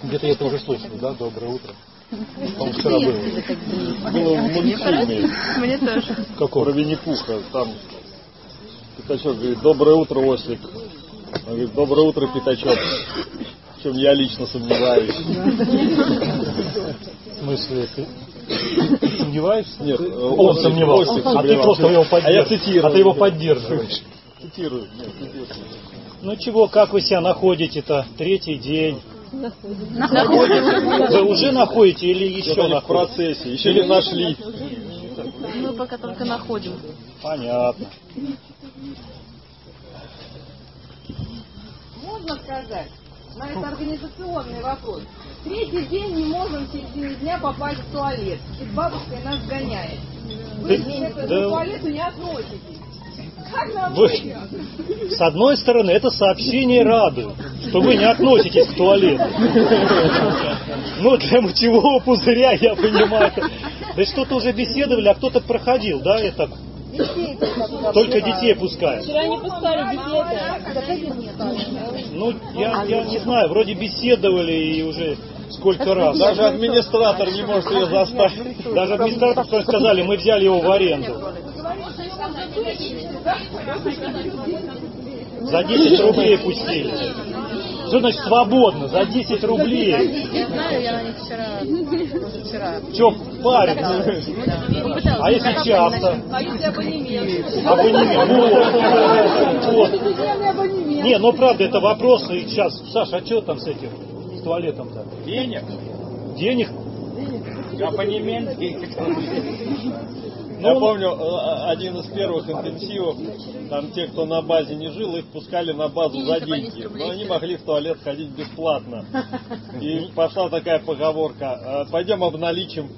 Где-то я это уже слышал, да? Доброе утро. По-моему, вчера было. Было в мультфильме. Мне тоже. Какого? Про Винни-Пуха. Там Пятачок говорит: доброе утро, Ослик. Он говорит: доброе утро, Пятачок. В чем я лично сомневаюсь. В смысле, ты сомневаешься? Нет, он сомневался. А ты просто его поддерживаешь. А я цитирую. А ты его поддерживаешь. Цитирую. Нет, ну чего, как вы себя находите-то? Третий день. Находите. Вы уже находите или еще находите? В процессе, еще не нашли. Мы пока только находим. Понятно. Можно сказать, на это организационный вопрос. Третий день не можем в середине дня попасть в туалет. И бабушка нас гоняет. Вы к туалету не относитесь. Как нам быть? С одной стороны, это сообщение радует, что вы не относитесь к туалету. Ну, для мочевого пузыря, я понимаю. Да что-то уже беседовали, а кто-то проходил, да, это? Только детей пускают. Вчера не пускали детей. Ну, я не знаю, вроде беседовали и уже сколько раз. Даже администратор не может ее заставить. Даже администратор сказали, мы взяли его в аренду. За 10 рублей пустили. Что значит свободно? За 10 рублей. Я знаю, я на них вчера. Че париться? А если часто? А если абонемент? Абонемент. Вот. Не, ну правда, это вопрос. И сейчас, Саша, а что там с этим? С туалетом-то? Денег? Денег? Абонемент 10 рублей. Я помню, один из первых интенсивов, там те, кто на базе не жил, их пускали на базу за деньги. Но они могли в туалет ходить бесплатно. И пошла такая поговорка: пойдем обналичим.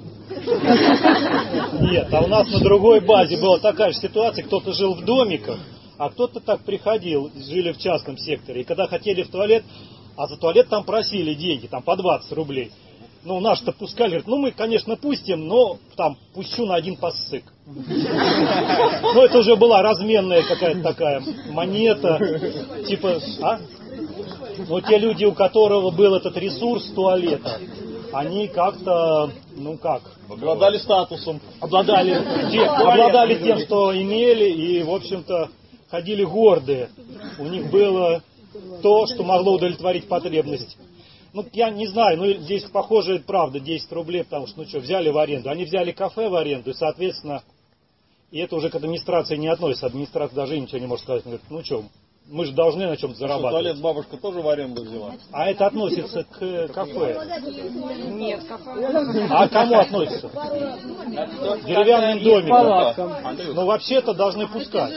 Нет, а у нас на другой базе была такая же ситуация, кто-то жил в домиках, а кто-то так приходил, жили в частном секторе, и когда хотели в туалет, а за туалет там просили деньги, там по 20 рублей. Ну, наш-то пускали, говорит, ну мы, конечно, пустим, но там пущу на один пассык. Ну, это уже была разменная какая-то такая монета, типа, но те люди, у которого был этот ресурс туалета, они как-то, ну как? Обладали статусом. Обладали тем, что имели, и, в общем-то, ходили гордые. У них было то, что могло удовлетворить потребность. Ну, я не знаю, ну, здесь, похоже, правда, 10 рублей, потому что, ну что, взяли в аренду. Они взяли кафе в аренду, и, соответственно, и это уже к администрации не относится. Администрация даже ничего не может сказать. Говорит, ну что, мы же должны на чем-то зарабатывать. Туалет бабушка тоже в аренду взяла? А это относится к кафе? Нет, кафе. А к кому относится? Деревянным домиком. Ну, вообще-то должны пускать.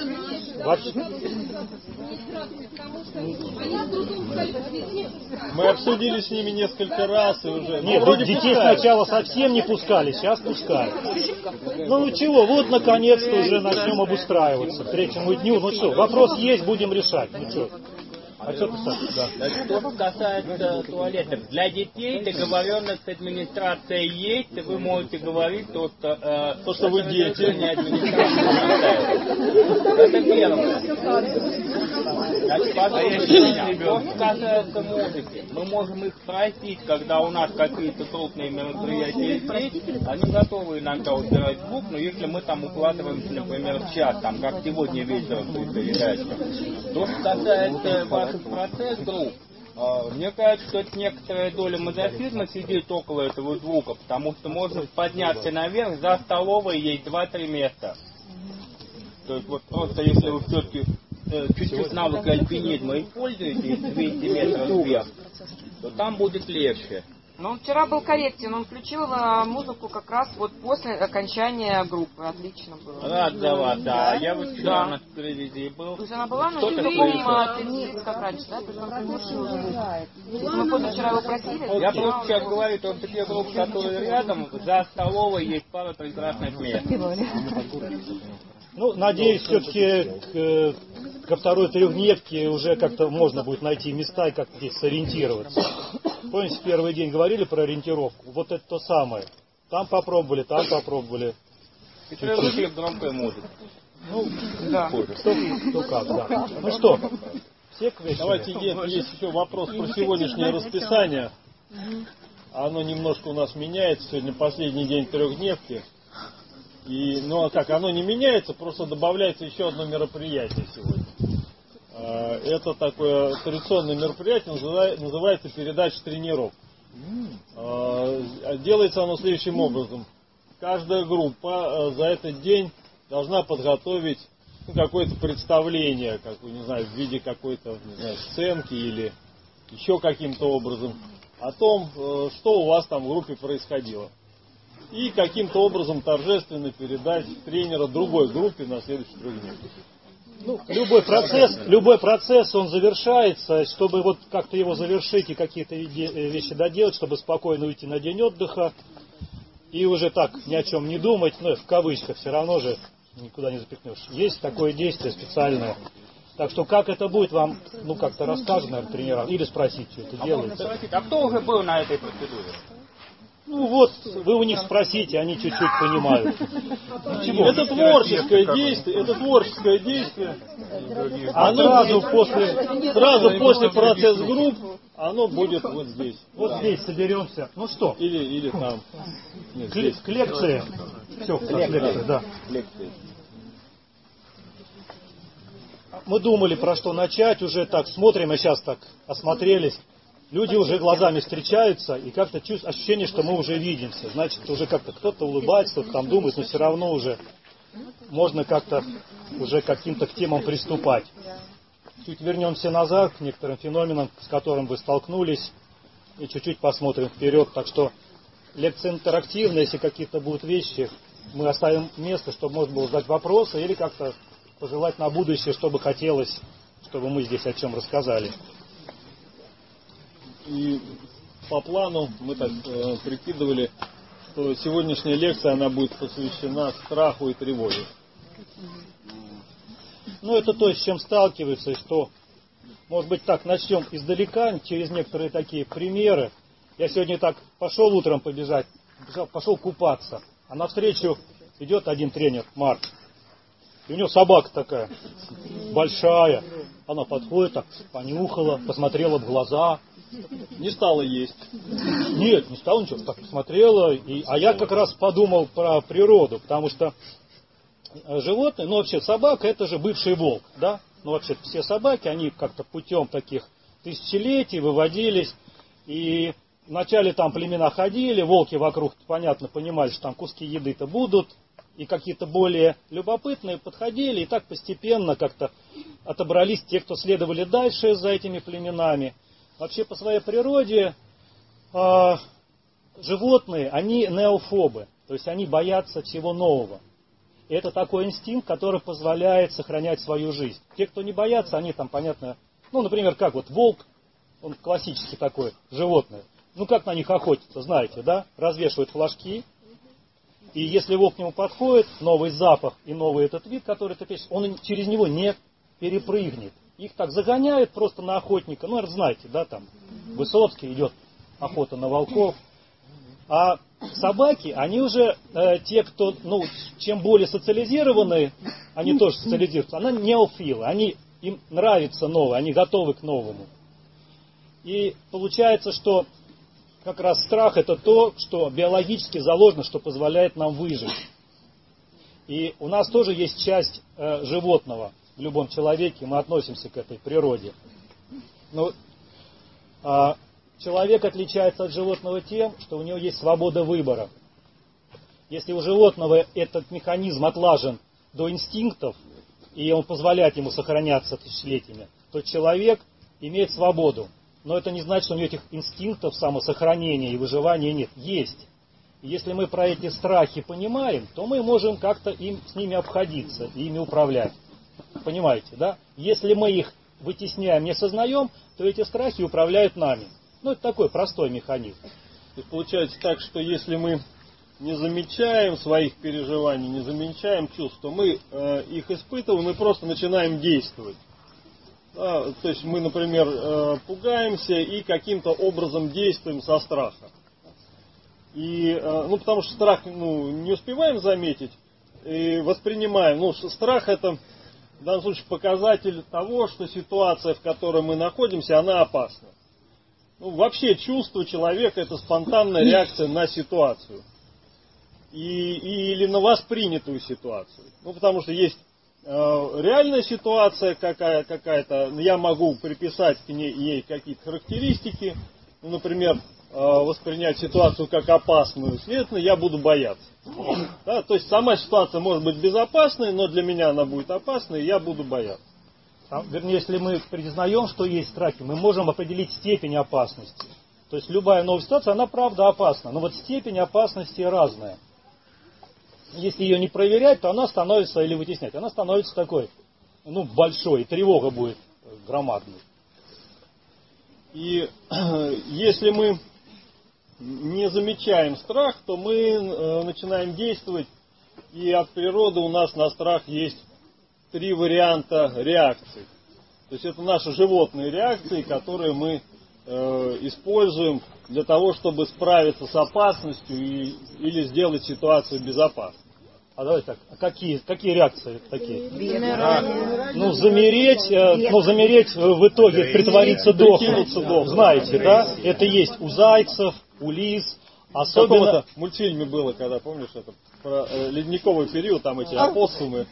Мы обсудили с ними несколько раз и уже... Нет, детей сначала совсем не пускали, сейчас пускают. Ну чего, вот наконец-то уже начнем обустраиваться к третьему дню. Ну что, вопрос есть, будем решать. Ну что? А что ты, Саша? Да. Что касается туалетов, для детей договоренность с администрацией есть, и вы можете говорить то, что вы дети. Не администрация. Это первое. Значит, что касается музыки, мы можем их спросить, когда у нас какие-то крупные мероприятия есть, они готовы иногда убирать звук, но если мы там укладываемся, например, в час, там, как сегодня вечером будет передача. То, что касается ваших процессов, мне кажется, что это некоторая доля мазохизма сидеть около этого звука, потому что можно подняться наверх, за столовой есть 2-3 места. То есть вот просто если вы все-таки чуть-чуть навык альпинизма используете 200 метров вверх, то там будет легче. Но он вчера был корректен, он включил музыку как раз вот после окончания группы. Отлично было. Рад за вас, да. Я вот вчера на телевизии был. То есть она была, но не таком 30, как раньше, да? То есть он приглушил звук. Мы позавчера его просили. Я просто сейчас говорю, что те группы, которые рядом, за столовой есть пара прекрасных мест. Ну, надеюсь, все-таки ко второй трехдневке уже как-то можно будет найти места и как-то здесь сориентироваться. Помните, в первый день говорили про ориентировку? Вот это то самое. Там попробовали, там попробовали. И привыкли к громкой музыке. Ну, да. Кто как, да. Ну что, все к вечеру? Давайте, есть еще вопрос про сегодняшнее расписание. Оно немножко у нас меняется. Сегодня последний день трехдневки. И, ну а как, оно не меняется, просто добавляется еще одно мероприятие сегодня. Это такое традиционное мероприятие, называется передача тренировок. Делается оно следующим образом. Каждая группа за этот день должна подготовить какое-то представление, как, не знаю, в виде какой-то, не знаю, сценки или еще каким-то образом о том, что у вас там в группе происходило. И каким-то образом торжественно передать тренера другой группе на следующий трехдневник. Ну, любой процесс, он завершается, чтобы вот как-то его завершить и какие-то вещи доделать, чтобы спокойно уйти на день отдыха и уже так ни о чем не думать, ну, в кавычках, все равно же никуда не запихнешь. Есть такое действие специальное. Так что как это будет, вам, ну, как-то расскажут, наверное, тренерам, или спросить, что это делается. А кто уже был на этой процедуре? Ну вот, вы у них спросите, они чуть-чуть понимают. Это творческое действие, А сразу после процесс-групп оно будет вот здесь. Вот здесь соберемся. Ну что? Или там. Нет, К лекции. Все, к лекции, да. Мы думали, про что начать, уже так смотрим, а сейчас так осмотрелись. Люди уже глазами встречаются, и как-то ощущение, что мы уже видимся. Значит, уже как-то кто-то улыбается, кто-то там думает, но все равно уже можно как-то уже к каким-то темам приступать. Чуть вернемся назад к некоторым феноменам, с которыми вы столкнулись, и чуть-чуть посмотрим вперед. Так что лекция интерактивная, если какие-то будут вещи, мы оставим место, чтобы можно было задать вопросы или как-то пожелать на будущее, что бы хотелось, чтобы мы здесь о чем рассказали. И по плану мы так прикидывали, что сегодняшняя лекция, она будет посвящена страху и тревоге. Ну, это то, с чем сталкиваются, и что, может быть, так, начнем издалека, через некоторые такие примеры. Я сегодня так пошел утром пошел купаться, а навстречу идет один тренер, Марк. И у него собака такая, большая. Она подходит, так понюхала, посмотрела в глаза. Не стала есть. Нет, не стала ничего, так посмотрела. А я как раз подумал про природу, потому что животные, ну вообще собака, это же бывший волк, да? Ну вообще все собаки, они как-то путем таких тысячелетий выводились. И вначале там племена ходили, волки вокруг, понятно, понимали, что там куски еды-то будут. И какие-то более любопытные подходили, и так постепенно как-то отобрались те, кто следовали дальше за этими племенами. Вообще по своей природе животные, они неофобы, то есть они боятся всего нового. И это такой инстинкт, который позволяет сохранять свою жизнь. Те, кто не боятся, они там, понятно, ну, например, как вот волк, он классический такой животное. Ну, как на них охотятся, знаете, да? Развешивают флажки. И если волк к нему подходит, новый запах и новый этот вид, который ты пишешь, он через него не перепрыгнет. Их так загоняют просто на охотника. Ну, знаете, да, там Высоцкий, идет охота на волков. А собаки, они уже те, кто, ну, чем более социализированные, они тоже социализируются. Они неофилы, им нравится новое, они готовы к новому. И получается, что как раз страх — это то, что биологически заложено, что позволяет нам выжить. И у нас тоже есть часть животного в любом человеке, мы относимся к этой природе. Но человек отличается от животного тем, что у него есть свобода выбора. Если у животного этот механизм отлажен до инстинктов, и он позволяет ему сохраняться тысячелетиями, то человек имеет свободу. Но это не значит, что у него этих инстинктов самосохранения и выживания нет. Есть. И если мы про эти страхи понимаем, то мы можем как-то с ними обходиться и ими управлять. Понимаете, да? Если мы их вытесняем, не сознаем, то эти страхи управляют нами. Ну, это такой простой механизм. То есть получается так, что если мы не замечаем своих переживаний, не замечаем чувств, то мы их испытываем и просто начинаем действовать. То есть мы, например, пугаемся и каким-то образом действуем со страха. И, потому что страх не успеваем заметить и воспринимаем. Страх — это в данном случае показатель того, что ситуация, в которой мы находимся, она опасна. вообще чувство человека — это спонтанная реакция на ситуацию. Или на воспринятую ситуацию. Потому что есть реальная ситуация какая-то, я могу приписать к ей какие-то характеристики, например, воспринять ситуацию как опасную, следовательно, я буду бояться. Да? То есть сама ситуация может быть безопасной, но для меня она будет опасной, и я буду бояться. Вернее, если мы признаем, что есть страхи, мы можем определить степень опасности. То есть любая новая ситуация, она правда опасна, но вот степень опасности разная. Если ее не проверять, то она становится, или вытеснять, она становится такой, большой, тревога будет громадной. И если мы не замечаем страх, то мы начинаем действовать, и от природы у нас на страх есть 3 варианта реакций. То есть это наши животные реакции, которые мы используем для того, чтобы справиться с опасностью или сделать ситуацию безопасной. А давайте так, какие реакции такие? Замереть, в итоге притвориться дохлым. Знаете, да? Это есть у зайцев, у лис. Особенно в мультфильме было, когда, помнишь, это про ледниковый период, там эти опоссумы.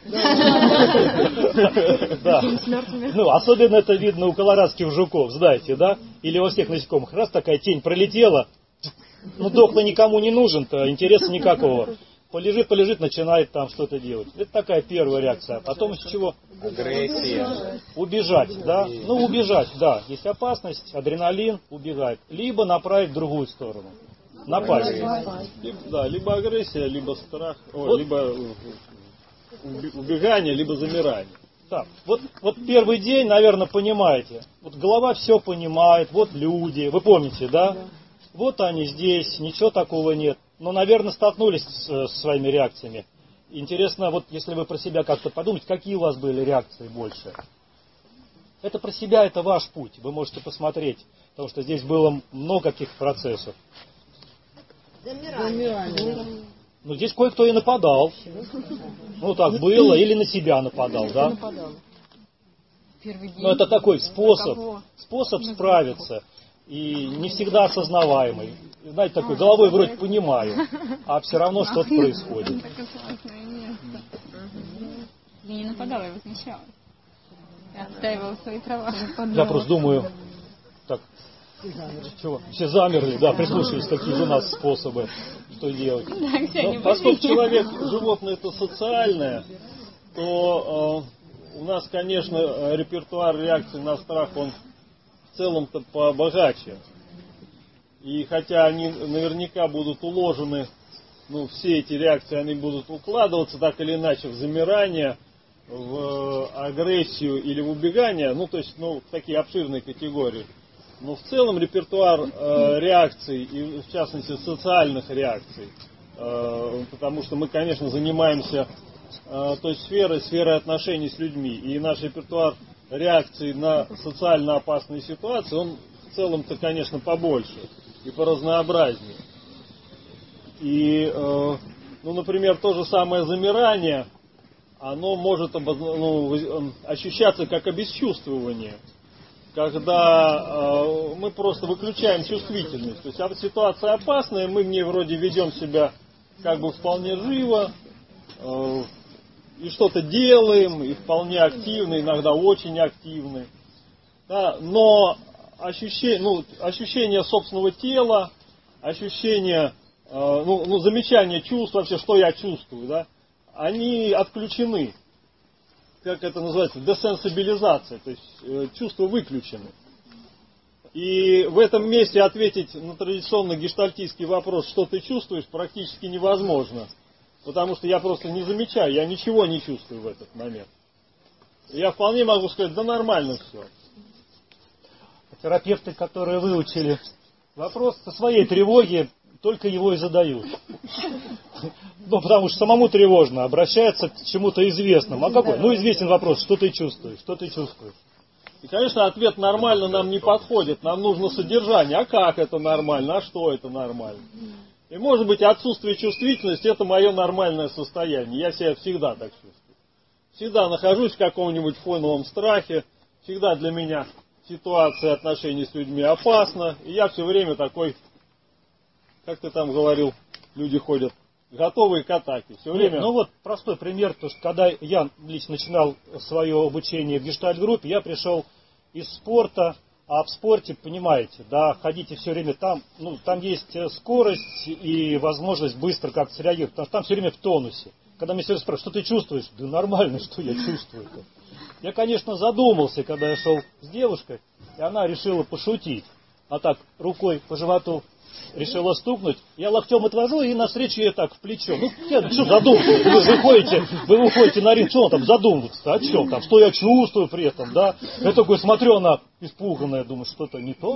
Да. Особенно это видно у колорадских жуков, знаете, да? Или во всех насекомых. Раз такая тень пролетела, дохлый никому не нужен-то, интереса никакого. Полежит, начинает там что-то делать. Это такая первая реакция. Потом из чего? Агрессия. Убежать, да? Убежать, да. Есть опасность, адреналин, убегать. Либо направить в другую сторону. Напасть. Либо агрессия, либо страх, либо убегание, либо замирание. Так, вот первый день, наверное, понимаете. Вот голова все понимает, вот люди, вы помните, да? Вот они здесь, ничего такого нет. Но, наверное, столкнулись с своими реакциями. Интересно, вот если вы про себя как-то подумать, какие у вас были реакции больше? Это про себя, это ваш путь. Вы можете посмотреть, потому что здесь было много каких процессов. Замирание. Здесь кое-кто и нападал. Так было, или на себя нападал, да? Но это такой способ справиться. И не всегда осознаваемый. Знаете, такой головой вроде понимаю, а все равно что-то происходит. Я не нападала, я возмещалась. Я отстаивала свои права. Я просто думаю, так, чего? Все замерли, да, прислушались, какие же у нас способы, что делать. Поскольку человек, животное это социальное, то у нас, конечно, репертуар реакций на страх, он в целом-то побогаче. И хотя они наверняка будут уложены, все эти реакции, они будут укладываться так или иначе в замирание, в агрессию или в убегание, в такие обширные категории. Но в целом репертуар реакций, и в частности социальных реакций, потому что мы, конечно, занимаемся той сферой отношений с людьми, и наш репертуар реакций на социально опасные ситуации, он в целом-то, конечно, побольше и поразнообразнее. И, например, то же самое замирание, оно может ощущаться как обесчувствование, когда мы просто выключаем чувствительность. То есть ситуация опасная, мы в ней вроде ведем себя как бы вполне живо, и что-то делаем, и вполне активны, иногда очень активны. Да, но ощущение собственного тела, ощущение, замечание чувств, вообще, что я чувствую, да, они отключены. Как это называется? Десенсибилизация, то есть чувства выключены. И в этом месте ответить на традиционный гештальтистский вопрос, что ты чувствуешь, практически невозможно. Потому что я просто не замечаю, я ничего не чувствую в этот момент. Я вполне могу сказать, да нормально все. Терапевты, которые выучили вопрос со своей тревоги, только его и задают. Потому что самому тревожно, обращается к чему-то известному. А какой? Известен вопрос, что ты чувствуешь, что ты чувствуешь. И, конечно, ответ нормально нам не подходит. Нам нужно содержание. А как это нормально? А что это нормально? И, может быть, отсутствие чувствительности – это мое нормальное состояние. Я себя всегда так чувствую. Всегда нахожусь в каком-нибудь фоновом страхе. Всегда для меня ситуации отношений с людьми опасно. И я все время такой, как ты там говорил, люди ходят готовые к атаке. Все время... Ну вот простой пример, то что когда я лично начинал свое обучение в гештальт-группе, я пришел из спорта, а в спорте, понимаете, да, ходите все время там, ну, там есть скорость и возможность быстро как-то среагировать, потому что там все время в тонусе. Когда меня все спрашивают, что ты чувствуешь? Да нормально, что я чувствую-то. Я, конечно, задумался, когда я шел с девушкой, и она решила пошутить. А так, рукой по животу решила стукнуть, я локтем отвожу и навстречу ей так в плечо. Ну, что задумываться? Вы выходите на ринг, что он там задумываться? О чем там? Что я чувствую при этом, да? Я такой смотрю, она испуганная, думаю, что-то не то.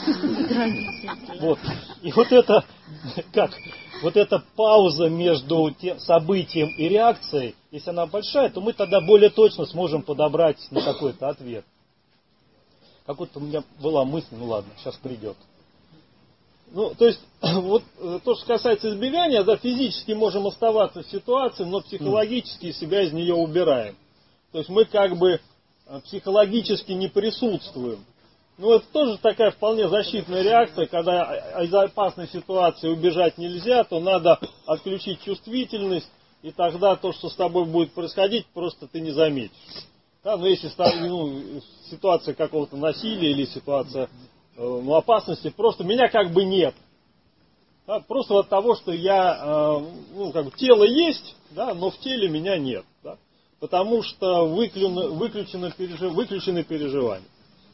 Вот. И вот это, как, вот эта пауза между тем событием и реакцией, если она большая, то мы тогда более точно сможем подобрать на какой-то ответ. Как-то у меня была мысль, ну ладно, сейчас придет. Ну, то есть, вот то, что касается избегания, да, физически можем оставаться в ситуации, но психологически себя из нее убираем. То есть мы как бы психологически не присутствуем. Ну, это тоже такая вполне защитная реакция, когда из опасной ситуации убежать нельзя, то надо отключить чувствительность, и тогда то, что с тобой будет происходить, просто ты не заметишь. Да, но если ситуация какого-то насилия или ситуация опасности, просто меня как бы нет. Да, просто от того, что я, тело есть, да, но в теле меня нет. Да, потому что выключены переживания.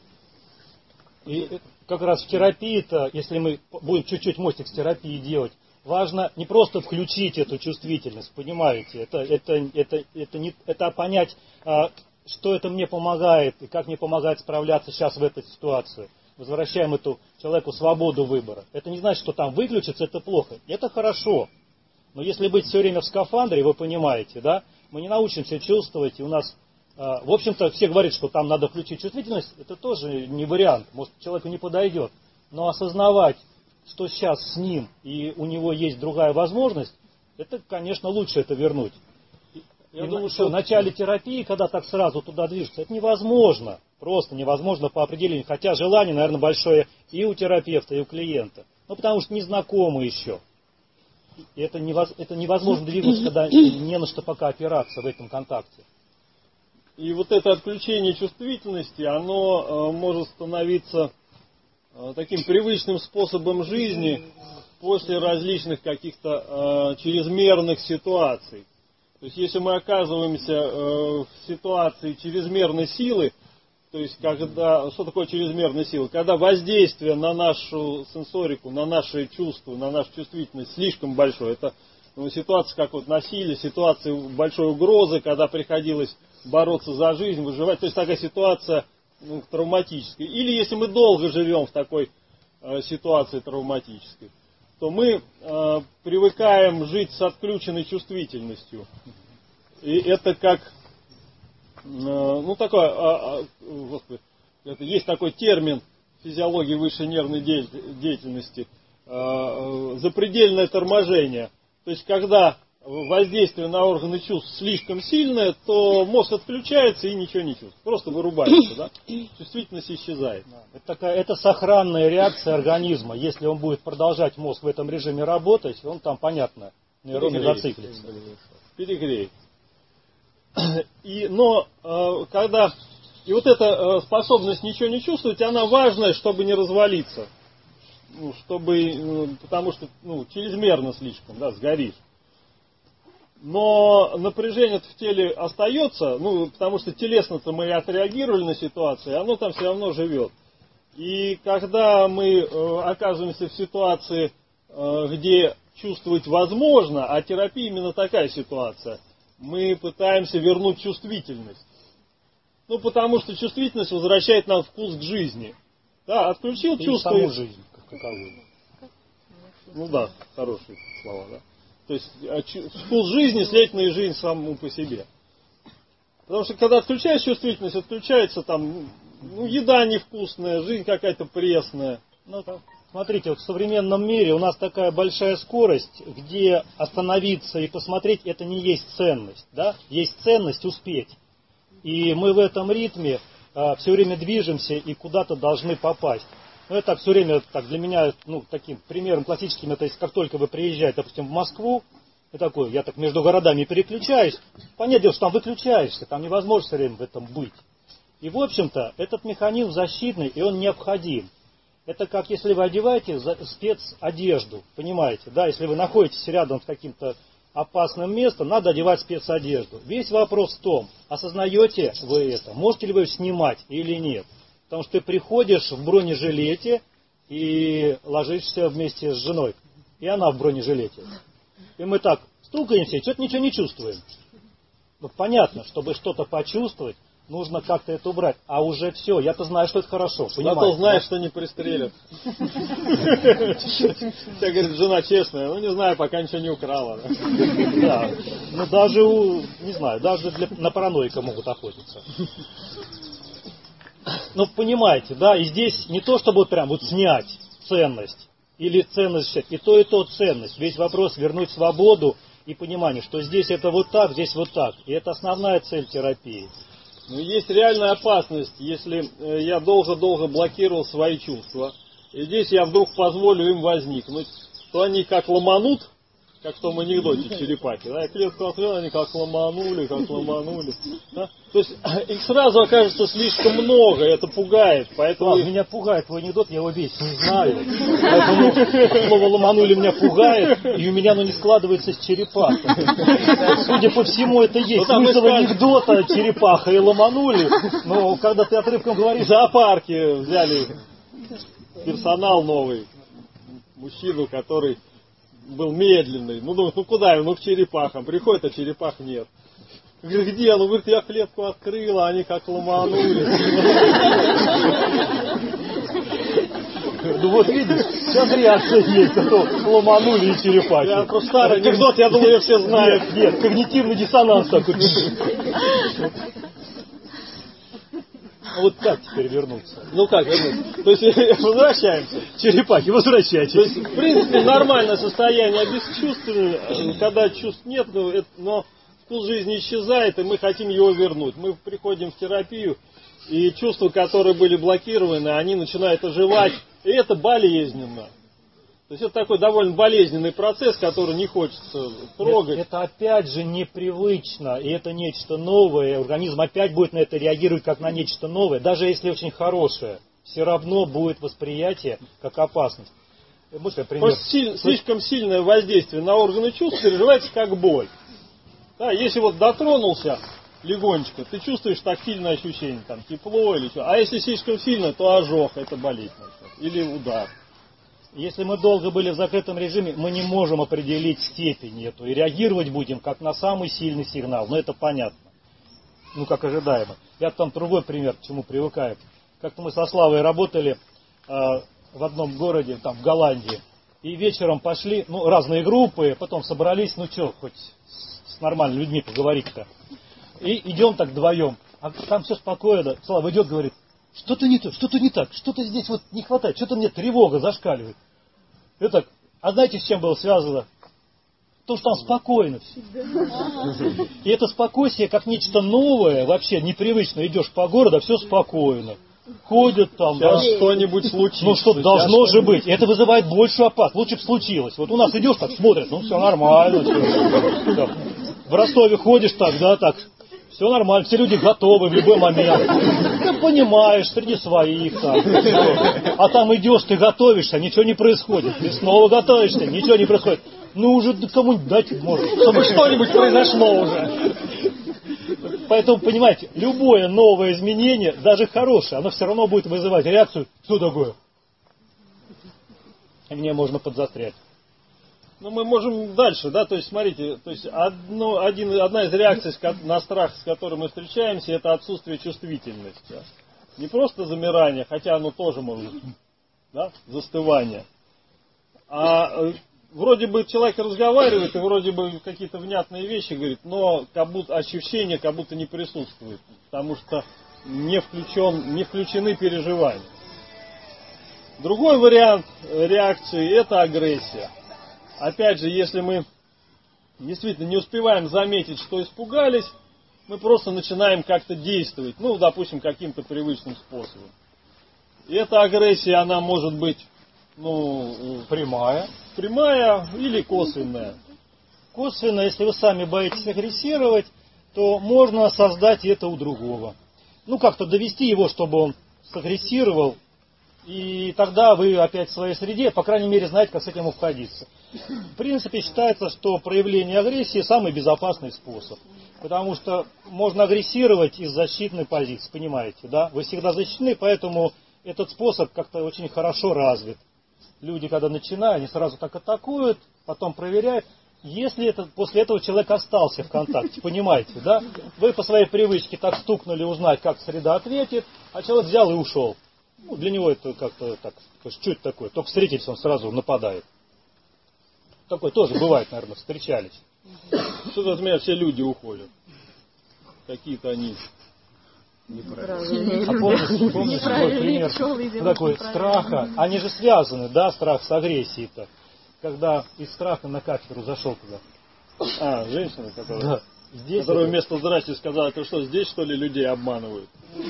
И как раз в терапии-то, если мы будем чуть-чуть мостик с терапией делать, важно не просто включить эту чувствительность, понимаете, это понять, что это мне помогает и как мне помогает справляться сейчас в этой ситуации. Возвращаем эту человеку свободу выбора. Это не значит, что там выключится, это плохо. Это хорошо. Но если быть все время в скафандре, вы понимаете, да, мы не научимся чувствовать, и у нас, в общем-то, все говорят, что там надо включить чувствительность, это тоже не вариант, может, человеку не подойдет. Но осознавать, что сейчас с ним, и у него есть другая возможность, это, конечно, лучше это вернуть. Я думаю, что в начале терапии, когда так сразу туда движется, это невозможно. Просто невозможно по определению. Хотя желание, наверное, большое и у терапевта, и у клиента. Ну, потому что не знакомы еще. И это невозможно двигаться, когда не на что пока опираться в этом контакте. И вот это отключение чувствительности, оно может становиться таким привычным способом жизни после различных каких-то чрезмерных ситуаций. То есть, если мы оказываемся в ситуации чрезмерной силы, то есть, что такое чрезмерная сила? Когда воздействие на нашу сенсорику, на наши чувства, на нашу чувствительность слишком большое. Это ситуация как вот насилие, ситуация большой угрозы, когда приходилось бороться за жизнь, выживать. То есть, такая ситуация травматическая. Или если мы долго живем в такой ситуации травматической, то мы привыкаем жить с отключенной чувствительностью. И это как, есть такой термин в физиологии высшей нервной деятельности, запредельное торможение. То есть, когда воздействие на органы чувств слишком сильное, то мозг отключается и ничего не чувствует. Просто вырубается, да? Чувствительность исчезает. Это сохранная реакция организма. Если он будет продолжать мозг в этом режиме работать, он там, понятно, нейроны зациклится. Перегреет. И вот эта способность ничего не чувствовать, она важная, чтобы не развалиться. Потому что чрезмерно слишком, да, сгоришь. Но напряжение в теле остается, потому что телесно-то мы отреагировали на ситуацию, оно там все равно живет. И когда мы оказываемся в ситуации, где чувствовать возможно, а терапия именно такая ситуация, мы пытаемся вернуть чувствительность. Потому что чувствительность возвращает нам вкус к жизни. Да, отключил чувство. И саму жизнь, как таковую. Да, хорошие слова, да. То есть вкус жизни, следовательно, и жизнь самому по себе. Потому что когда отключаешь чувствительность, отключается там, еда невкусная, жизнь какая-то пресная. Смотрите, вот в современном мире у нас такая большая скорость, где остановиться и посмотреть, это не есть ценность. Да? Есть ценность успеть. И мы в этом ритме все время движемся и куда-то должны попасть. Ну, это все время так, для меня, таким примером классическим, это если как только вы приезжаете, допустим, в Москву, я так между городами переключаюсь, понятное дело, что там выключаешься, там невозможно все время в этом быть. И, в общем-то, этот механизм защитный, и он необходим. Это как если вы одеваете спецодежду, понимаете, да, если вы находитесь рядом с каким-то опасным местом, надо одевать спецодежду. Весь вопрос в том, осознаете вы это, можете ли вы снимать или нет. Потому что ты приходишь в бронежилете и ложишься вместе с женой, и она в бронежилете. И мы так стукаемся, и что-то ничего не чувствуем. Ну, понятно, чтобы что-то почувствовать, нужно как-то это убрать. А уже все, я-то знаю, что это хорошо. Зато знаешь, что не пристрелят. Тебя говорит, жена честная, не знаю, пока ничего не украла. Да, даже, не знаю, даже на параноика могут охотиться. Понимаете, да, и здесь не то, чтобы прям снять ценность, или ценность, и то ценность. Весь вопрос вернуть свободу и понимание, что здесь это вот так, здесь вот так. И это основная цель терапии. Есть реальная опасность, если я долго-долго блокировал свои чувства, и здесь я вдруг позволю им возникнуть, то они как ломанут, как в том анекдоте черепахи, да, и клетку открыл, они как ломанули. Да? То есть их сразу окажется слишком много, это пугает. Поэтому меня пугает твой анекдот, я его весь не знаю. Поэтому слово ломанули меня пугает, и у меня оно не складывается с черепахой. Судя по всему, это есть смысл анекдота черепаха и ломанули. Но когда ты отрывком говоришь, в зоопарке взяли персонал новый, мужчину, который был медленный. Куда его? К черепахам. Приходит, а черепах нет. Говорит, где? Говорит, я клетку открыла, они как ломанули. Вот видишь, сейчас реакция есть, а то ломанули и черепахи. Я просто старый анекдот, я думаю, все знают. Нет, когнитивный диссонанс такой. Вот как теперь вернуться? Как вернуться? То есть возвращаемся. Черепахи, возвращайтесь. То есть, в принципе, нормальное состояние бесчувственное, когда чувств нет, но вкус жизни исчезает, и мы хотим его вернуть. Мы приходим в терапию, и чувства, которые были блокированы, они начинают оживать, и это болезненно. То есть это такой довольно болезненный процесс, который не хочется трогать. Это опять же непривычно, и это нечто новое. Организм опять будет на это реагировать как на нечто новое, даже если очень хорошее. Все равно будет восприятие как опасность. Слишком сильное воздействие на органы чувств переживается как боль. Да, если дотронулся легонечко, ты чувствуешь тактильное ощущение, тепло или что. А если слишком сильно, то ожог, это болезнь. Или удар. Если мы долго были в закрытом режиме, мы не можем определить степень эту. И реагировать будем как на самый сильный сигнал. Но это понятно. Как ожидаемо. Я другой пример, к чему привыкаю. Как-то мы со Славой работали в одном городе, в Голландии. И вечером пошли, разные группы, потом собрались, хоть с нормальными людьми поговорить-то. И идем так вдвоем. А там все спокойно. Слава идет, говорит, что-то не то, что-то не так, что-то здесь не хватает, что-то мне тревога зашкаливает. И так, а знаете, с чем было связано? То, что там спокойно все. И это спокойствие, как нечто новое, вообще непривычно. Идешь по городу, все спокойно. Ходят там. Сейчас что-нибудь случится. Что-то должно же быть. И это вызывает большую опасность. Лучше бы случилось. Вот у нас идешь, так смотрят, все нормально. Все. В Ростове ходишь так. Все нормально, все люди готовы в любой момент. Ты понимаешь, среди своих там. А там идешь, ты готовишься, ничего не происходит. Ты снова готовишься, ничего не происходит. Уже кому-нибудь дать может, чтобы что-нибудь произошло уже. Поэтому, понимаете, любое новое изменение, даже хорошее, оно все равно будет вызывать реакцию. Что такое? И мне можно подзастрять. Мы можем дальше, да, то есть, смотрите, одна из реакций на страх, с которой мы встречаемся, это отсутствие чувствительности. Не просто замирание, хотя оно тоже может быть, да, застывание. А вроде бы человек разговаривает, и вроде бы какие-то внятные вещи говорит, но ощущение как будто не присутствует, потому что не включены переживания. Другой вариант реакции – это агрессия. Опять же, если мы действительно не успеваем заметить, что испугались, мы просто начинаем как-то действовать, ну, допустим, каким-то привычным способом. И эта агрессия, она может быть, ну, прямая или косвенная. Косвенно, если вы сами боитесь агрессировать, то можно создать это у другого. Ну, как-то довести его, чтобы он сагрессировал, и тогда вы опять в своей среде, по крайней мере, знаете, как с этим обходиться. В принципе, считается, что проявление агрессии самый безопасный способ. Потому что можно агрессировать из защитной позиции, понимаете, да? Вы всегда защищены, поэтому этот способ как-то очень хорошо развит. Люди, когда начинают, они сразу так атакуют, потом проверяют. Если после этого человек остался в контакте, понимаете, да? Вы по своей привычке так стукнули узнать, как среда ответит, а человек взял и ушел. Ну, для него это как-то так, чуть такое. Только встретились, он сразу нападает. Такое тоже бывает, наверное, встречались. Что-то от меня все люди уходят. Какие-то они неправильные. А помнишь такой пример такой страха? Они же связаны, да, страх с агрессией-то. Когда из страха на кафедру зашел туда. Женщина, которая... Да. Здесь которая вместо «здрасте» сказала: ты что, здесь что ли людей обманывают?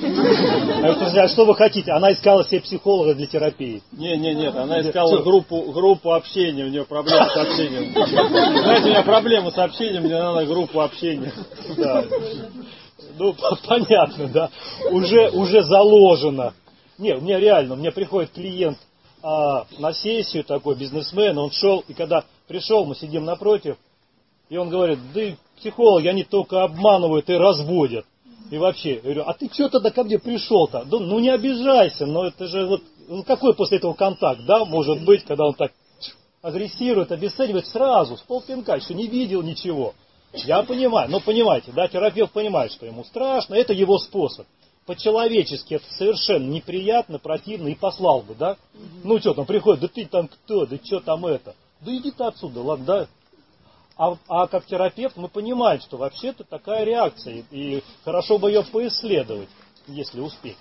А что вы хотите? Она искала себе психолога для терапии. Нет, она искала группу общения, у нее проблемы с общением. Знаете, у меня проблемы с общением, мне надо группу общения. Да. Ну, понятно, да. Уже заложено. Не, у меня реально, мне приходит клиент на сессию, такой бизнесмен, он шел, и когда пришел, мы сидим напротив, и он говорит: да психологи, они только обманывают и разводят. И вообще, я говорю: а ты что тогда ко мне пришел-то? Да, ну не обижайся, но это же вот какой после этого контакт, да, может быть, когда он так агрессирует, обесценивает сразу, с полпинка, еще не видел ничего. Я понимаю, но понимаете, да, терапевт понимает, что ему страшно, это его способ. По-человечески это совершенно неприятно, противно, и послал бы, да? Ну что там приходит: да ты там кто, да что там это? Да иди ты отсюда, ладно, да? А как терапевт мы понимаем, что вообще-то такая реакция, и хорошо бы ее поисследовать, если успеть.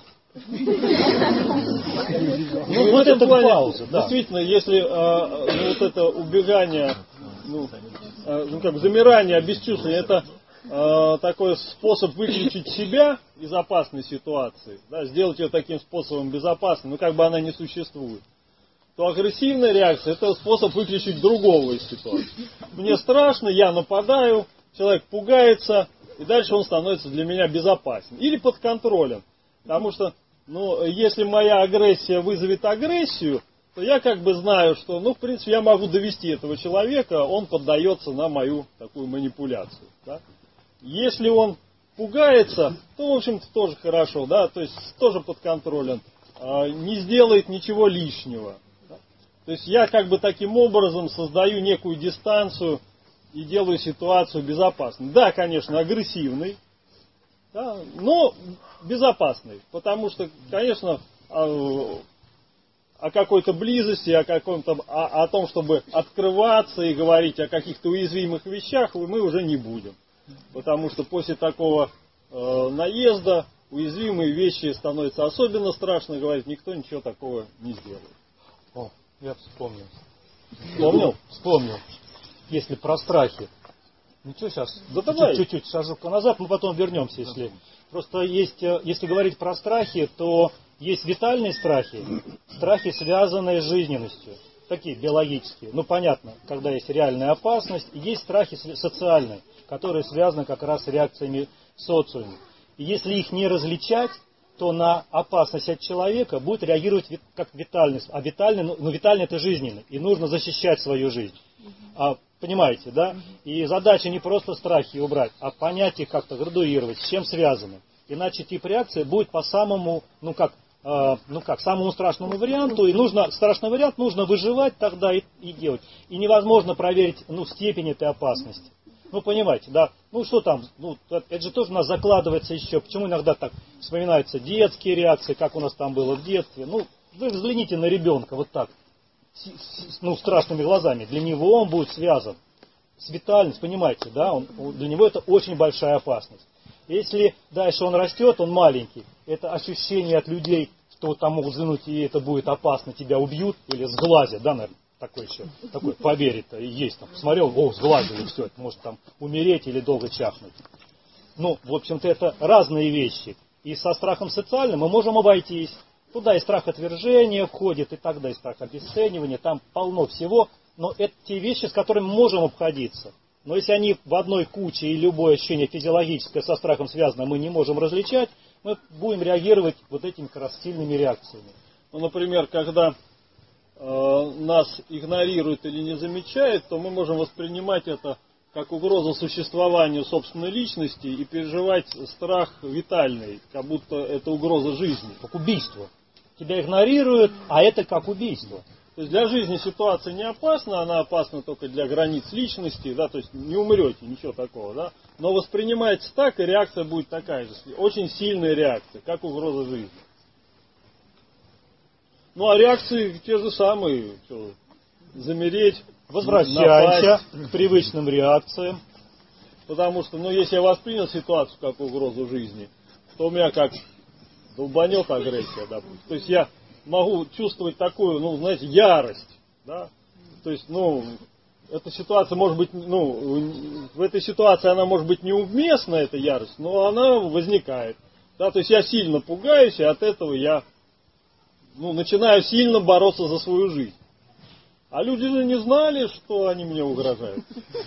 Ну, вот это пауза, да. Действительно, если вот это убегание, как замирание, обесчувствование, это такой способ выключить себя из опасной ситуации, да, сделать ее таким способом безопасным, но как бы она не существует, то агрессивная реакция — это способ выключить другого из ситуации. Мне страшно, я нападаю, человек пугается, и дальше он становится для меня безопасен. Или под контролем. Потому что, если моя агрессия вызовет агрессию, то я как бы знаю, что, в принципе, я могу довести этого человека, он поддается на мою такую манипуляцию. Да? Если он пугается, то, в общем-то, тоже хорошо, да, то есть тоже под контролем, не сделает ничего лишнего. То есть я как бы таким образом создаю некую дистанцию и делаю ситуацию безопасной. Да, конечно, агрессивной, да, но безопасной. Потому что, конечно, о какой-то близости, о том, чтобы открываться и говорить о каких-то уязвимых вещах, мы уже не будем. Потому что после такого наезда уязвимые вещи становятся особенно страшно говорить, никто ничего такого не сделает. Я вспомнил. Вспомнил. Если про страхи. Ничего, сейчас чуть-чуть шажок назад, мы потом вернемся, если. Просто есть, если говорить про страхи, то есть витальные страхи, страхи, связанные с жизненностью, такие биологические. Ну, понятно, когда есть реальная опасность, и есть страхи социальные, которые связаны как раз с реакциями в социуме. И если их не различать, то на опасность от человека будет реагировать как витальность. А витальный это жизненный. И нужно защищать свою жизнь. Понимаете, да? И задача не просто страхи убрать, а понять их как-то, градуировать, с чем связаны. Иначе тип реакции будет по самому, самому страшному варианту. И страшный вариант нужно выживать тогда и делать. И невозможно проверить степень этой опасности. Понимаете, да? Что там? Это же тоже у нас закладывается еще. Почему иногда так вспоминаются детские реакции, как у нас там было в детстве. Вы взгляните на ребенка вот так, страшными глазами. Для него он будет связан с витальностью, понимаете, да? Для него это очень большая опасность. Если дальше он растет, он маленький, это ощущение от людей, что там могут взглянуть, и это будет опасно, тебя убьют или сглазят, да, наверное? Такой поверить-то и есть. Там, посмотрел, сглазили, все, это может там умереть или долго чахнуть. Ну, в общем-то, это разные вещи. И со страхом социальным мы можем обойтись. Туда и страх отвержения входит, и тогда и страх обесценивания, там полно всего. Но это те вещи, с которыми мы можем обходиться. Но если они в одной куче, и любое ощущение физиологическое со страхом связано, мы не можем различать, мы будем реагировать вот этими как раз сильными реакциями. Ну, например, когда нас игнорируют или не замечают, то мы можем воспринимать это как угрозу существованию собственной личности и переживать страх витальный, как будто это угроза жизни. Как убийство. Тебя игнорируют, а это как убийство. То есть для жизни ситуация не опасна, она опасна только для границ личности, да, то есть не умрете, ничего такого, да, но воспринимается так, и реакция будет такая же, очень сильная реакция, как угроза жизни. Ну а реакции те же самые, что, замереть, возвращаемся к привычным реакциям. Потому что, ну, если я воспринял ситуацию как угрозу жизни, то у меня как долбанет агрессия, допустим. То есть я могу чувствовать такую, ну, знаете, ярость, да. То есть, ну, эта ситуация может быть, ну, в этой ситуации она может быть неуместна, эта ярость, но она возникает. Да, то есть я сильно пугаюсь, и от этого я, ну, начинаю сильно бороться за свою жизнь. А люди же не знали, что они мне угрожают.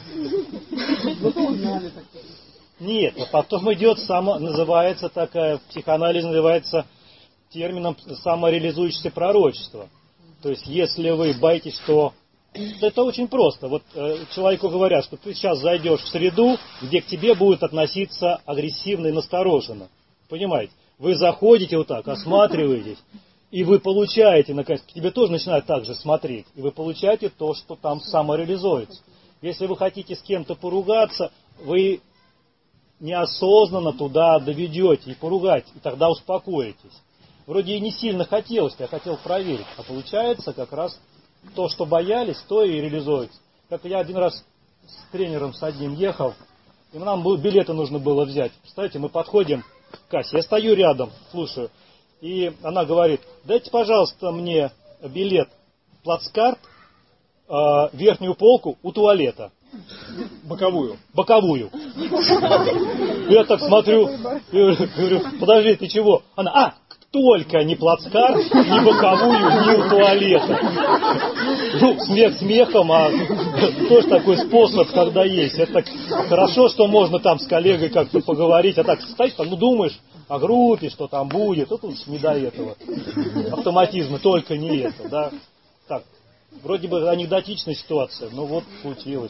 Нет, а потом идет называется такая, в психоанализе называется термином самореализующееся пророчество. То есть, если вы боитесь, что... Это очень просто. Вот человеку говорят, что ты сейчас зайдешь в среду, где к тебе будут относиться агрессивно и настороженно. Понимаете? Вы заходите вот так, осматриваетесь, и вы получаете, наконец, к тебе тоже начинают так же смотреть, и вы получаете то, что там самореализуется. Если вы хотите с кем-то поругаться, вы неосознанно туда доведете и поругать, и тогда успокоитесь. Вроде и не сильно хотелось, я хотел проверить, а получается как раз то, что боялись, то и реализуется. Как я один раз с тренером с одним ехал, и нам билеты нужно было взять. Представляете, мы подходим к кассе, я стою рядом, слушаю, и она говорит: дайте, пожалуйста, мне билет, плацкарт, верхнюю полку у туалета. Боковую. Боковую. Я так смотрю, говорю: подожди, ты чего? Она: только не плацкарт, ни боковую, ни у туалета. Ну, смех смехом, а тоже такой способ, когда есть. Это хорошо, что можно там с коллегой как-то поговорить, а так стоишь там, ну, думаешь о группе, что там будет, тут уж не до этого. Автоматизма, только не это, да. Так, вроде бы анекдотичная ситуация, но вот случилось.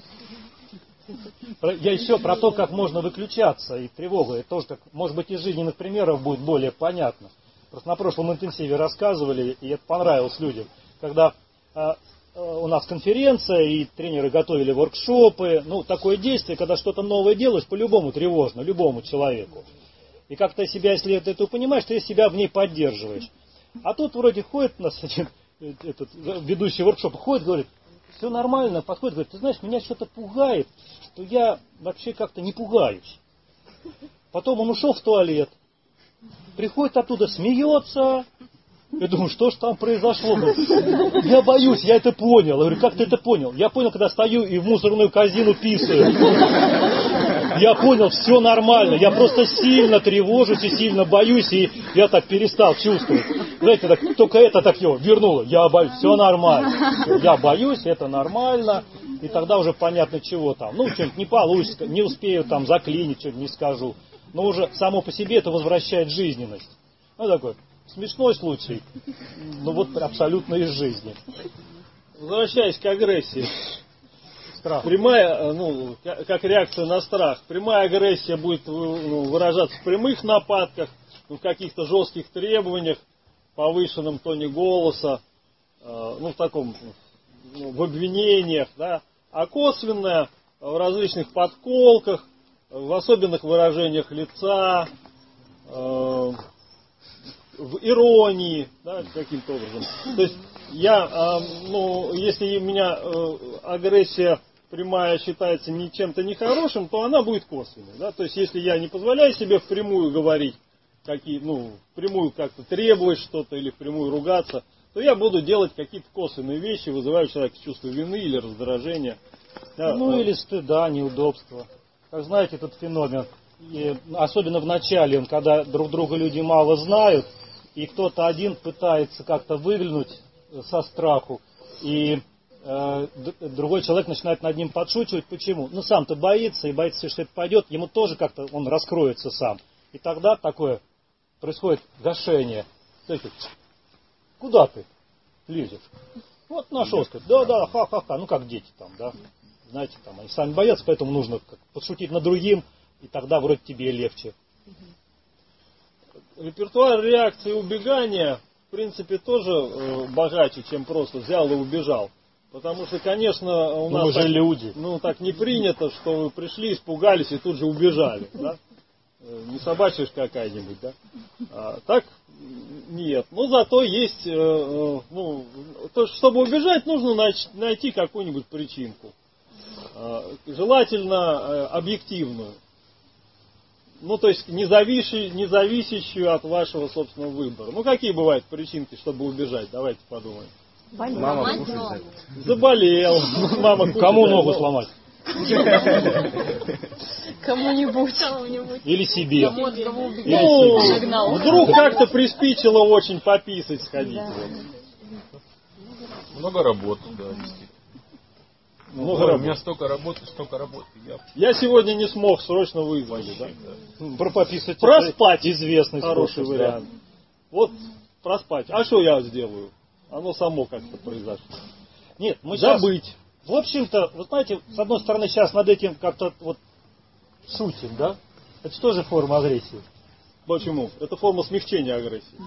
Я еще про то, как можно выключаться и тревогу. Это тоже, как, может быть, из жизненных примеров будет более понятно. Просто на прошлом интенсиве рассказывали, и это понравилось людям. Когда у нас конференция, и тренеры готовили воркшопы, ну, такое действие, когда что-то новое делаешь, по-любому тревожно, любому человеку. И как-то себя, если ты это понимаешь, ты себя в ней поддерживаешь. А тут вроде ходит у нас один ведущий воркшоп, ходит, говорит: все нормально, подходит, говорит: ты знаешь, меня что-то пугает, что я вообще как-то не пугаюсь. Потом он ушел в туалет, приходит оттуда, смеется. Я думаю, что ж там произошло? Я боюсь, я это понял. Я говорю: как ты это понял? Я понял, когда стою и в мусорную корзину писаю. Я понял, все нормально. Я просто сильно тревожусь и сильно боюсь, и я так перестал чувствовать. Знаете, так, только это так его вернуло. Я боюсь, все нормально. Я боюсь, это нормально. И тогда уже понятно, чего там. Ну, что-нибудь не получится, не успею там заклинить, что-нибудь не скажу. Но уже само по себе это возвращает жизненность. Ну, такой смешной случай. Ну, вот абсолютно из жизни. Возвращаясь к агрессии. Страх. Прямая, ну, как реакция на страх. Прямая агрессия будет, ну, выражаться в прямых нападках, в каких-то жестких требованиях, повышенном тоне голоса, ну, в таком, ну, в обвинениях, да. А косвенная в различных подколках, в особенных выражениях лица, в иронии, да, каким-то образом. То есть я, ну, если у меня агрессия прямая считается чем-то нехорошим, то она будет косвенной. Да? То есть если я не позволяю себе впрямую говорить, впрямую как-то требовать что-то или впрямую ругаться, то я буду делать какие-то косвенные вещи, вызывая у человека чувство вины или раздражения. Ну или стыда, неудобства. Как знаете, этот феномен. особенно в начале, когда друг друга люди мало знают, и кто-то один пытается как-то выглянуть со страху, и другой человек начинает над ним подшучивать. Почему? Ну, сам-то боится, и боится, что это пойдет, ему тоже как-то он раскроется сам. И тогда такое происходит гашение. Куда ты лезешь? Вот нашел, сказать, да, ха-ха-ха, ну как дети там, да. Знаете, там они сами боятся, поэтому нужно подшутить над другим, и тогда вроде тебе легче. Репертуар реакции и убегания, в принципе, тоже богаче, чем просто взял и убежал. Потому что, конечно, у нас так, люди. Так не принято, что вы пришли, испугались и тут же убежали. Да? Не собачья какая-нибудь, да? Так нет. Но зато есть, чтобы убежать, нужно найти какую-нибудь причинку. Желательно объективную. Ну, то есть не зависящую от вашего собственного выбора. Ну, какие бывают причинки, чтобы убежать? Давайте подумаем. Мама заболел. Мама кому ногу сломать? Кому-нибудь. Или себе. Вдруг как-то приспичило очень пописать сходить. Много работы, да, действительно. У меня столько работы. Я сегодня не смог, срочно вызвали. Да? Пропописать. Проспать. Известный хороший вариант. Вот проспать. А что я сделаю? Оно само как-то произошло. Нет, мы забыть. Сейчас, в общем-то, вы знаете, с одной стороны, сейчас над этим как-то вот шутим, да? Это тоже форма агрессии. Почему? Это форма смягчения агрессии.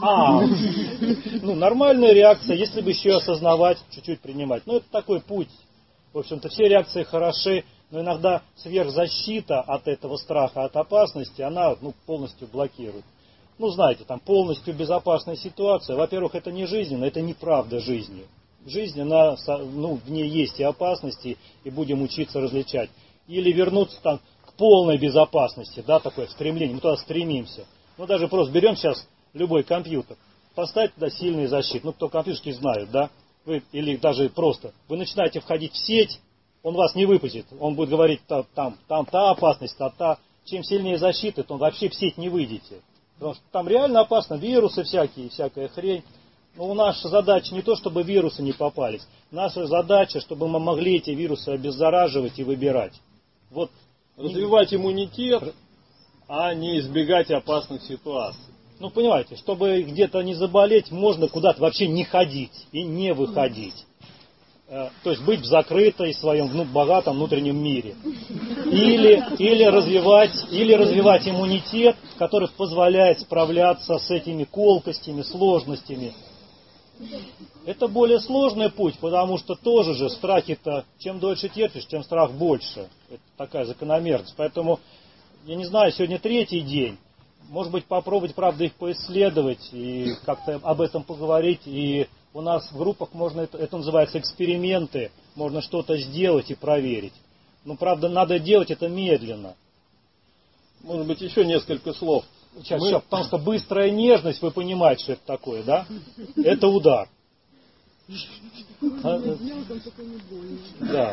Нормальная реакция, если бы еще осознавать, чуть-чуть принимать. Но это такой путь. В общем-то, все реакции хороши, но иногда сверхзащита от этого страха, от опасности, она полностью блокирует. Знаете, там полностью безопасная ситуация. Во-первых, это не жизненно, это неправда жизни. Жизнь, она, в ней есть и опасности, и будем учиться различать. Или вернуться там к полной безопасности, да, такое стремление, мы туда стремимся. Даже просто берем сейчас любой компьютер, поставить туда сильные защиты. Кто компьютерки знают, да, или даже просто, вы начинаете входить в сеть, он вас не выпустит, он будет говорить, там та опасность, та. Чем сильнее защита, то вообще в сеть не выйдете. Потому что там реально опасно, вирусы всякие, всякая хрень. Но наша задача не то, чтобы вирусы не попались. Наша задача, чтобы мы могли эти вирусы обеззараживать и выбирать. Развивать иммунитет, а не избегать опасных ситуаций. Понимаете, чтобы где-то не заболеть, можно куда-то вообще не ходить и не выходить. То есть быть в закрытой своем богатом внутреннем мире. Или развивать иммунитет, который позволяет справляться с этими колкостями, сложностями. Это более сложный путь, потому что тоже же страхи-то, чем дольше терпишь, тем страх больше. Это такая закономерность. Поэтому, я не знаю, сегодня 3-й день. Может быть, попробовать, правда, их поисследовать и как-то об этом поговорить. И у нас в группах можно, это называется эксперименты, можно что-то сделать и проверить. Правда, надо делать это медленно. Может быть, еще несколько слов. Сейчас, потому что быстрая нежность, вы понимаете, что это такое, да? Это удар. Да.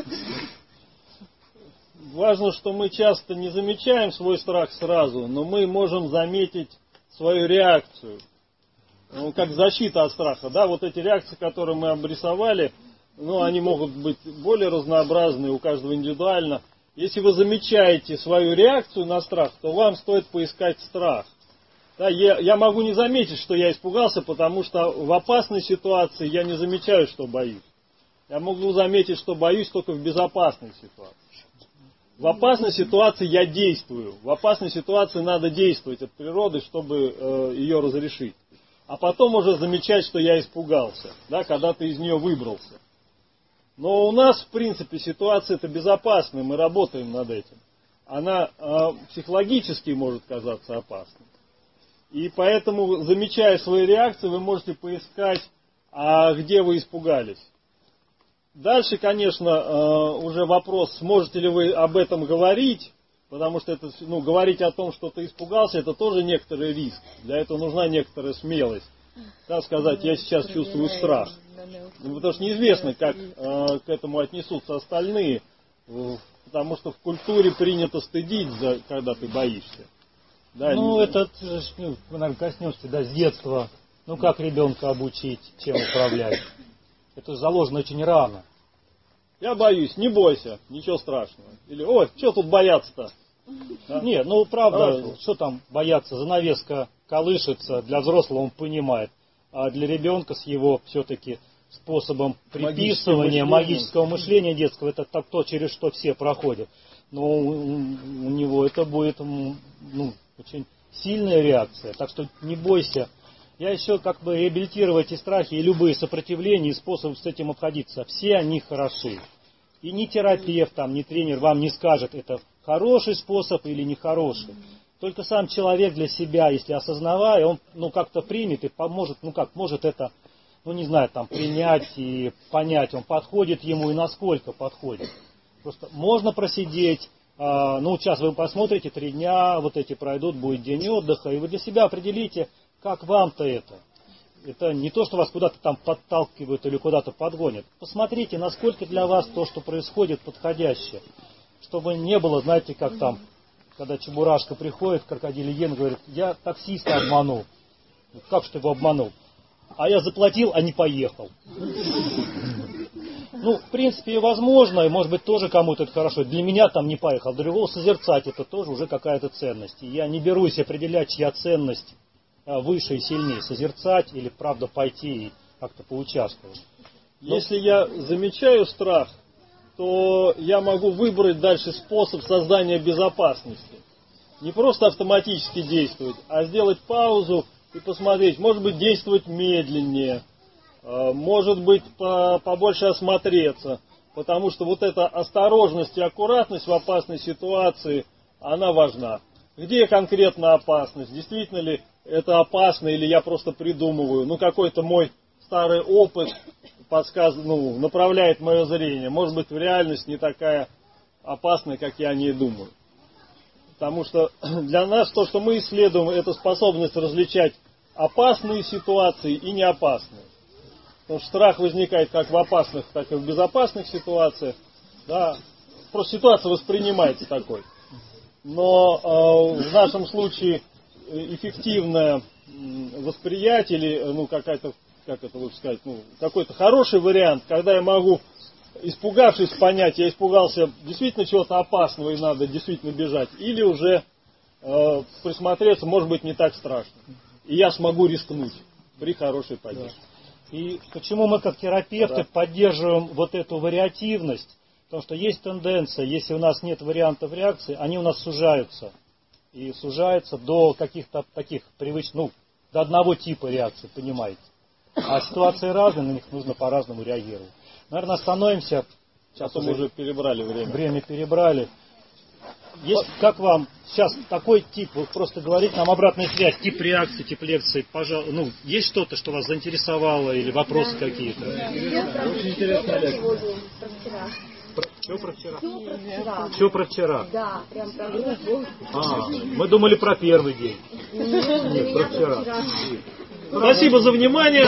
Важно, что мы часто не замечаем свой страх сразу, но мы можем заметить свою реакцию. Как защита от страха. Да? Вот эти реакции, которые мы обрисовали, они могут быть более разнообразны, у каждого индивидуально. Если вы замечаете свою реакцию на страх, то вам стоит поискать страх. Да, я могу не заметить, что я испугался, потому что в опасной ситуации я не замечаю, что боюсь. Я могу заметить, что боюсь только в безопасной ситуации. В опасной ситуации я действую. В опасной ситуации надо действовать от природы, чтобы ее разрешить. А потом уже замечать, что я испугался, да, когда ты из нее выбрался. Но у нас, в принципе, ситуация-то безопасная, мы работаем над этим. Она психологически может казаться опасной. И поэтому, замечая свои реакции, вы можете поискать, где вы испугались. Дальше, конечно, уже вопрос, сможете ли вы об этом говорить, потому что это, говорить о том, что ты испугался, это тоже некоторый риск. Для этого нужна некоторая смелость. Так сказать, я сейчас чувствую страх. Потому что неизвестно, как к этому отнесутся остальные. Потому что в культуре принято стыдить, когда ты боишься. Да, ну, это, наверное, коснешься, да, с детства. Ну, как ребенка обучить, чем управлять. Это заложено очень рано. Я боюсь, не бойся, ничего страшного. Или, ой, что тут бояться-то? Да? Нет, ну, правда, что там бояться, занавеска колышется, для взрослого он понимает. А для ребенка с его все-таки способом приписывания, магического мышления детского, это то, через что все проходят. Но у него это будет очень сильная реакция. Так что не бойся. Я еще как бы реабилитирую эти страхи и любые сопротивления и способы с этим обходиться. Все они хороши. И ни терапевт, там, ни тренер вам не скажет, это хороший способ или нехороший. Только сам человек для себя, если осознавая, он как-то примет и поможет, может это, не знаю, там, принять и понять, он подходит ему и насколько подходит. Просто можно просидеть, сейчас вы посмотрите, 3 дня, вот эти пройдут, будет день отдыха, и вы для себя определите, как вам-то это. Это не то, что вас куда-то там подталкивают или куда-то подгонят. Посмотрите, насколько для вас то, что происходит, подходящее. Чтобы не было, знаете, как там, когда Чебурашка приходит, крокодил Ген говорит, я таксиста обманул. Как же ты его обманул? А я заплатил, а не поехал. В принципе, возможно, и может быть тоже кому-то это хорошо. Для меня там не поехал. Для другого созерцать это тоже уже какая-то ценность. И я не берусь определять, чья ценность выше и сильнее. Созерцать или, правда, пойти и как-то поучаствовать. Если я замечаю страх, то я могу выбрать дальше способ создания безопасности. Не просто автоматически действовать, а сделать паузу и посмотреть. Может быть, действовать медленнее. Может быть, побольше осмотреться. Потому что вот эта осторожность и аккуратность в опасной ситуации, она важна. Где конкретно опасность? Действительно ли это опасно или я просто придумываю? Какой-то мой старый опыт подсказывает, направляет мое зрение. Может быть, в реальность не такая опасная, как я о ней думаю. Потому что для нас то, что мы исследуем, это способность различать опасные ситуации и неопасные. Потому что страх возникает как в опасных, так и в безопасных ситуациях. Да. Просто ситуация воспринимается такой. Но в нашем случае эффективное восприятие или какая-то, как это лучше сказать, какой-то хороший вариант, когда я могу, испугавшись, понять, я испугался действительно чего-то опасного и надо действительно бежать, или уже присмотреться, может быть, не так страшно. И я смогу рискнуть при хорошей поддержке. И почему мы как терапевты поддерживаем вот эту вариативность? Потому что есть тенденция, если у нас нет вариантов реакции, они у нас сужаются. И сужаются до каких-то таких привычных, до одного типа реакции, понимаете. А ситуации разные, на них нужно по-разному реагировать. Наверное, остановимся. Сейчас мы уже перебрали время. Время перебрали. Есть, как вам сейчас такой тип, вы просто говорите нам обратную связь, тип реакции, тип лекции, пожалуйста, есть что-то, что вас заинтересовало или вопросы какие-то? Очень интересная лекция. Что про вчера? Что про вчера? Да, прям про группу. Мы думали про первый день. Нет, про вчера. Спасибо за внимание.